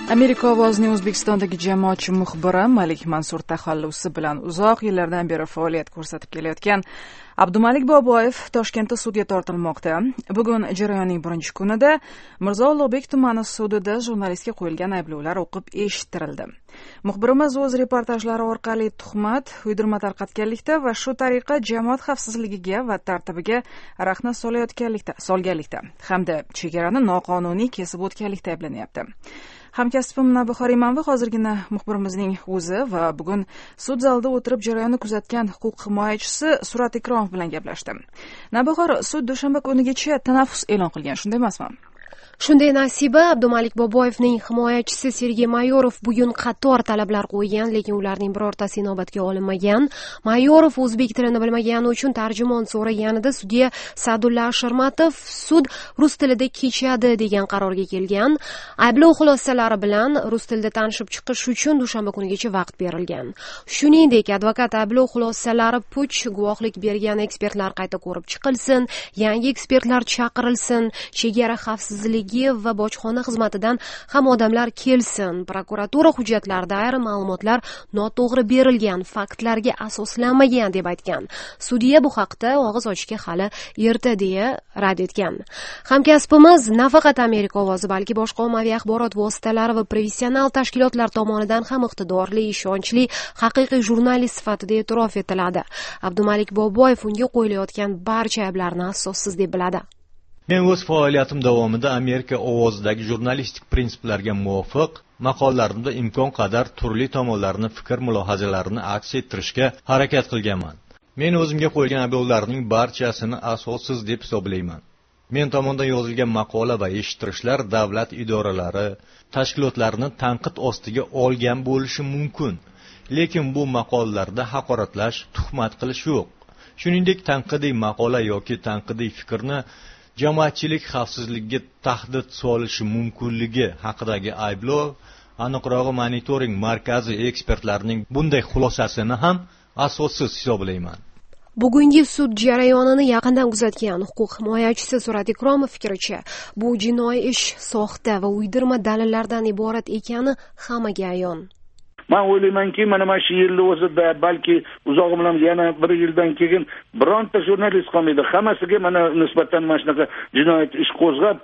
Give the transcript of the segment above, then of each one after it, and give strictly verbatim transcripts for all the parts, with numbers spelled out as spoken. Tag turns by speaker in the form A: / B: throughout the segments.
A: Amerika ovozining O'zbekistondagi jamoatchi muxbiri Malik Mansur taxallusi bilan uzoq yillardan beri faoliyat ko'rsatib kelayotgan Abdumalik Boboyev Toshkentda sudga tortilmoqda. Bugun jarayonning birinchi kunida Mirzo Ulug'bek tumani sudida jurnalistga qo'yilgan ayblovlar o'qib eshittirildi. Muxbirimiz o'z reportajlari orqali tuhmat, uydirma tarqatganlikda va shu tariqa jamoat xavfsizligiga va tartibiga rahna solayotganlikda, solganlikda hamda chegarani noqonuniy kesib o'tganlikda ayblanyapti. Hamkasbim Navbahor Imanova hozirgina muxbirimizning o'zi va bugun sud zalida o'tirib jarayonni kuzatgan huquq himoyachisi Surat Ikromov bilan gaplashdi. Navbahor, sud dushanba kunigacha tanaffus e'lon qilgan, shunday emasmi?
B: Shunday Nasiba, Abdumalik Boboyevning himoyachisi Sergey Mayorov bugun qator talablar qo'ygan, lekin ularning birortasi inobatga olinmagan. Mayorov o'zbek tilini bilmagani uchun tarjimon so'raganida sudya Sa'dulla Ashirmatov sud rus tilida kechadi degan qarorga kelgan. Ayblov xulosalari bilan rus tilida tanishib chiqish uchun dushanba kunigacha vaqt berilgan. Shuningdek, advokat ayblov xulosalari puch, guvohlik bergan ekspertlar qayta ko'rib chiqilsin, yangi ekspertlar chaqirilsin, chegara xavfsizligi va bojxona xizmatidan ham odamlar kelsin. Prokuratura hujjatlarida ayrim ma'lumotlar noto'g'ri berilgan, faktlarga asoslanmagan deb aytgan. Sudya bu haqda og'iz ochishga hali erta deya rad etgan. Hamkasbimiz nafaqat Amerika ovozi, balki boshqa ommaviy axborot vositalari va professional tashkilotlar tomonidan ham iqtidorli, ishonchli, haqiqiy jurnalist sifatida e'tirof etiladi. Abdumalik Boboyev unga qo'yilayotgan barcha ayblarni asossiz deb biladi.
C: Men o'z faoliyatim davomida Amerika ovozidagi jurnalistik prinsiplarga muvofiq maqolalarimda imkon qadar turli tomonlarni fikr mulohazalarini aks ettirishga harakat qilganman. Men o'zimga qo'yilgan ayblovlarning barchasini asossiz deb hisoblayman. Men tomonidan yozilgan maqola va eshittirishlar davlat idoralari, tashkilotlarini tanqid ostiga olgan bo'lishi mumkin, lekin bu maqolalarda haqoratlash, tuhmat qilish yo'q. Shuningdek, tanqidiy maqola yoki tanqidiy fikrni jamoatchilik xavfsizligiga tahdid solishi mumkinligi haqidagi ayblov, aniqrog'i monitoring markazi ekspertlarining bunday xulosasini ham asossiz hisoblayman.
B: Bugungi sud jarayonini yaqindan kuzatgan huquq himoyachisi Surat Ikromov fikricha, bu jinoiy ish soxta va uydirma dalillardan iborat ekani hammaga ayon.
D: Men o'ylaymanki, mana mana shu yilning o'zida balki uzog'i bilan yana bir yildan keyin bironta jurnalist qolmaydi. Hammasiga mana nisbatan mana shunaqa jinoyat ish qo'zg'ab,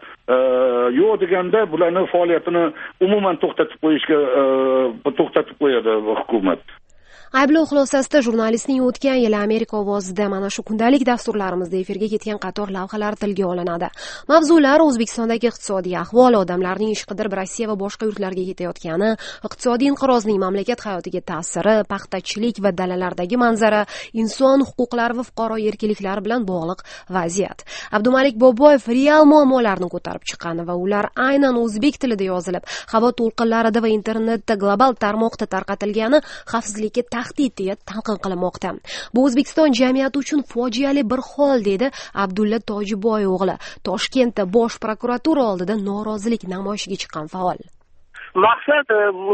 D: yo'q deganda bularning faoliyatini umuman to'xtatib qo'yishga to'xtatib qo'yadi hukumat.
B: Ayblov xulosasida jurnalistning o'tgan yili Amerika ovozida mana shu kundalik dasturlarimizda efirga ketgan qator lavhalar tilga olinadi. Mavzular O'zbekistondagi iqtisodiy ahvol, odamlarning ish qidirib Rossiya va boshqa yurtlarga ketayotgani, iqtisodiy inqirozning mamlakat hayotiga ta'siri, paxtachilik va dalalardagi manzara, inson huquqlari va fuqaro erkinliklari bilan bog'liq vaziyat. Abdumalik Boboyev real muammolarni ko'tarib chiqqan va ular aynan o'zbek tilida yozilib, havo to'lqinlarida va internetda global tarmoqda tarqatilgani xavfsizlikka tahdid deya talqin qilinmoqda. Bu O'zbekiston jamiyati uchun fojiali bir hol, dedi Abdulla Tojiboy o'g'li, Toshkentda bosh prokuratura oldida norozilik namoyishiga chiqqan faol.
E: Maqsad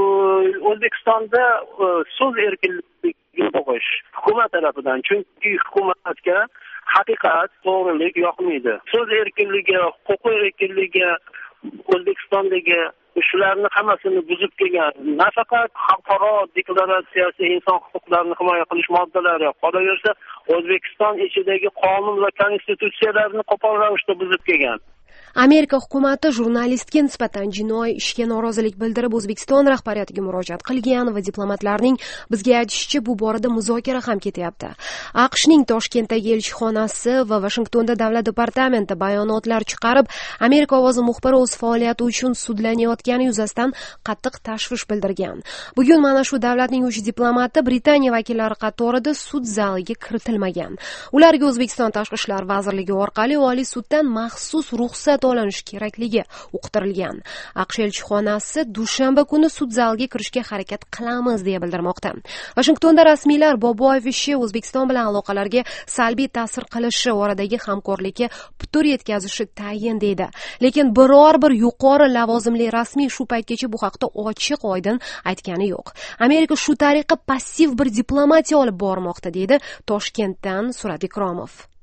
E: O'zbekistonda so'z erkinligini bo'g'ish hukumat tarafidan, chunki hukumatga haqiqat, to'g'rilik yoqmaydi. So'z erkinligi, huquq erkinligi O'zbekistondagi shularni hammasini buzib kelgan. Nafaqat xalqaro deklaratsiyasi, inson huquqlarini himoya qilish moddalari, qolaversa O'zbekiston ichidagi qonun va konstitutsiyalarni qo'pol ravishda buzib kelgan.
B: Amerika hukumati jurnalistga nisbatan jinoiy ishga norozilik bildirib O'zbekiston rahbariyatiga murojaat qilgan va diplomatlarning bizga aytishicha bu borada muzokara ham ketyapti. AQShning Toshkentdagi elchixonasi va Vashingtonda davlat departamenti bayonotlar chiqarib, Amerika ovozi muxbiri o'z faoliyati uchun sudlanayotgani yuzasidan qattiq tashvish bildirgan. Bugun mana shu davlatning uch diplomati Britaniya vakillari qatorida sud zaliga kiritilmagan. Ularga O'zbekiston Tashqi ishlar vazirligi orqali Oliy suddan maxsus ruxsat olinishi kerakligi uqtirilgan. AQSh elchixonasi dushanba kuni sud zaliga kirishga harakat qilamiz deya bildirmoqda. Vashingtonda rasmiylar Boboyev ishi O'zbekiston bilan aloqalarga salbiy ta'sir qilishi, oradagi hamkorlikka putur yetkazishi tayin deydi. Lekin biror bir yuqori lavozimli rasmiy shu paytgacha bu haqda ochiq oydin aytgani yo'q. Amerika shu tariqa passiv bir diplomatiya olib bormoqda, deydi Toshkentdan Surat Ikromov.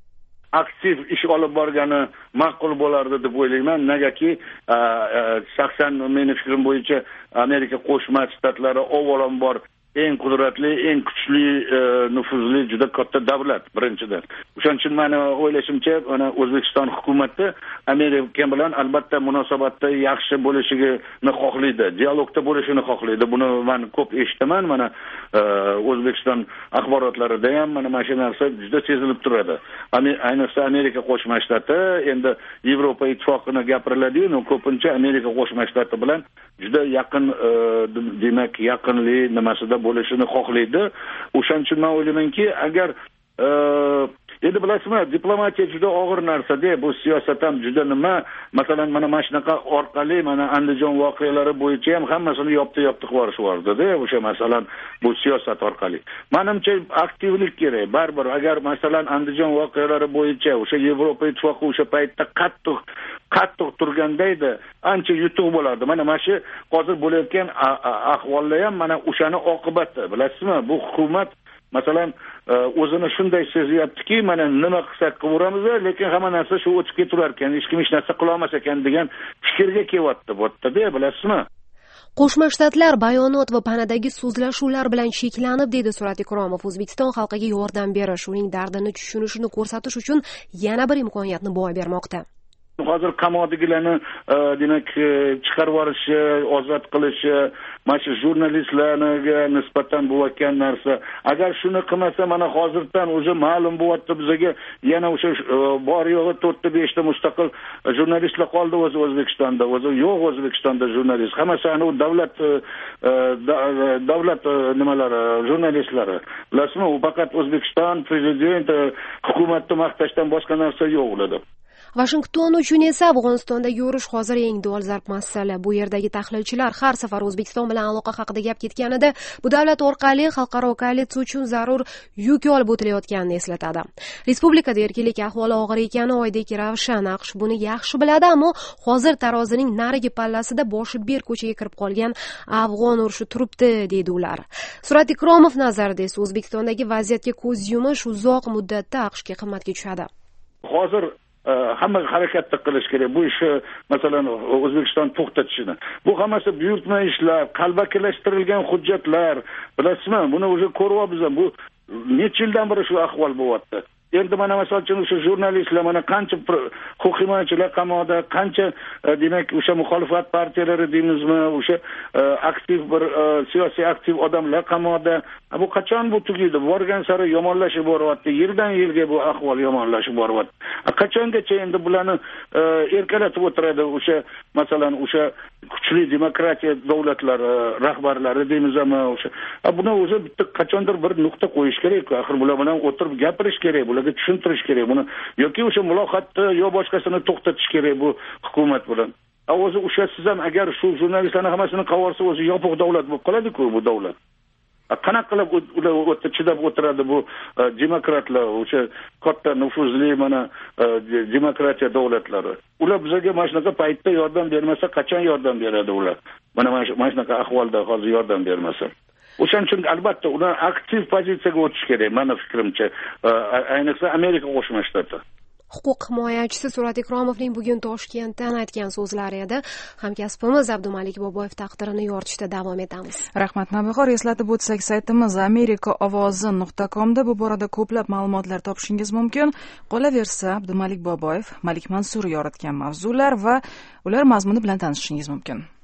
D: aktiv ish olib borgani ma'qul bo'lardi deb o'ylayman. Negaki shaxsan meni fikrim bo'yicha Amerika Qo'shma Shtatlari avvalambor eng qudratli, eng kuchli, nufuzli, juda katta davlat birinchidan. O'shaning uchun meni o'ylashimcha, mana O'zbekiston hukumati Amerika bilan albatta munosabatda yaxshi bo'lishini xohlaydi, dialogda bo'lishini xohlaydi. Buni men ko'p eshitaman, mana O'zbekiston axborotlarida ham mana mana shu narsa juda sezilib turadi. Ayniqsa Amerika Qo'shma Shtati endi Yevropa ittifoqini gapiriladi-yu, ko'pincha Amerika Qo'shma Shtati bilan juda yaqin, demak, yaqinlik nimasida bo'lishini xohlaydi. O'shaning uchun men o'ylaymanki, agar endi bilasizmi, diplomatiya juda og'ir narsa-da, bu siyosat ham juda nima, masalan, mana mana shunaqa orqali mana Andijon voqealari bo'yicha ham hammasini yopdi-yopdi qilib yuborishdi-da, o'sha masalan, bu siyosat orqali. Menimcha aktivlik kerak. Baribir agar masalan Andijon voqealari bo'yicha o'sha Yevropa ittifoqi o'sha paytda qattiq qattiq turganda edi, ancha yutuq bo'lardi. Mana mana shu hozir bo'layotgan ahvolda ham mana o'shani oqibati, bilasizmi, bu hukumat masalan o'zini shunday sezyaptiki, mana nima qilsak qilaveramiz, lekin hamma narsa shu o'tib ketaverar ekan, hech kim hech narsa qila olmas ekan degan fikrga kelyapti bu yerda, bilasizmi?
B: Qo'shma Shtatlar bayonot va panadagi so'zlashuvlar bilan cheklanib, dedi Surat Ikromov. O'zbekiston xalqiga yordam berish, uning dardini tushunishini ko'rsatish uchun yana bir imkoniyatni boy bermoqda.
D: Hozir qamoqdagilarni demak chiqarib yuborishi, ozod qilishi, mana shu jurnalistlarga nisbatan bo'layotgan narsa. Agar shuni qilmasa, mana hozirdan o'zi ma'lum bo'lyapti bizga, yana o'sha bor yo'g'i to'rtta beshta mustaqil jurnalistlar qoldi o'zi O'zbekistonda. O'zi yo'q O'zbekistonda jurnalist. Hammasi ana davlat davlat nimalari, jurnalistlari. Bilasizmi, u faqat O'zbekiston prezidenti hukumatni maqtashdan boshqa narsa yo'q ularda.
B: Washington uchun esa Afg'onistondagi urush hozir eng dolzarb masala. Bu yerdagi tahlilchilar har safar O'zbekiston bilan aloqa haqida gap ketganida bu davlat orqali xalqaro koalitsiya uchun zarur yuk olib o'tilayotganini eslatadi. Respublikada erkinlik ahvoli og'ir ekani oydek ravshan. AQSh buni yaxshi biladi, ammo hozir tarozining narigi pallasida boshi ber ko'chaga kirib qolgan afg'on urushi turibdi, deydi ular. Surat Ikromov nazarida esa O'zbekistondagi vaziyatga ko'z yumish uzoq muddatda AQShga qimmatga tushadi.
D: Hozir hamma harakatni qilish kerak. Bu ishni masalan O'zbekiston to'xtatishini. Bu hammasi buyurtma ishlar, qalbakilashtirilgan hujjatlar. Bilasizmi, buni o'zi ko'ryapmiz. Bu necha yildan beri shu ahvol bo'lyapti. Endi mana masalan uchun o'sha jurnalistlar, mana qancha huquqiy himoyachilar qamoqda, qancha demak o'sha muxolifat partiyalari deymizmi, o'sha aktiv bir siyosiy aktiv odamlar qamoqda. Bu qachon bu tugaydi? Borgan sari yomonlashib boryapti. Yildan yilga bu ahvol yomonlashib boryapti. Qachongacha endi bularni erkalatib o'tiradi o'sha masalan o'sha kuchli demokratiya davlatlari rahbarlari deymizmi, o'sha buni o'zi bitta qachondir bir nuqta qo'yish kerak. Axir bular bilan o'tirib gapirish kerak. Ularga tushuntirish kerak buni, yoki o'sha muloqotni yo boshqasini to'xtatish kerak bu hukumat bilan. O'zi o'sha siz ham agar shu jurnalistlarni hammasini qavorsa, o'zi yopiq davlat bo'lib qoladi-ku bu davlat. Qanaqa qilib ular o'tda chidab o'tiradi bu demokratlar, o'sha katta nufuzli mana demokratiya davlatlari. Ular bizga mana shunaqa paytda yordam bermasa, qachon yordam beradi ular? Mana mana shunaqa ahvolda hozir yordam bermasa. O'shaning uchun albatta ular aktiv pozitsiyaga o'tish kerak, meni fikrimcha, ayniqsa Amerika Qo'shma Shtati.
B: Huquq himoyachisi Surat Ikromovning bugun Toshkentdan aytgan so'zlari edi. Hamkasbimiz Abdumalik Boboyev taqdirini yoritishda davom etamiz.
A: Rahmat Navbahor. Eslatib o'tsak, saytimiz amerika ovozi nuqta com da bu borada ko'plab ma'lumotlar topishingiz mumkin. Qolaversa, Abdumalik Boboyev, Malik Mansur yoritgan mavzular va ular mazmuni bilan tanishishingiz mumkin.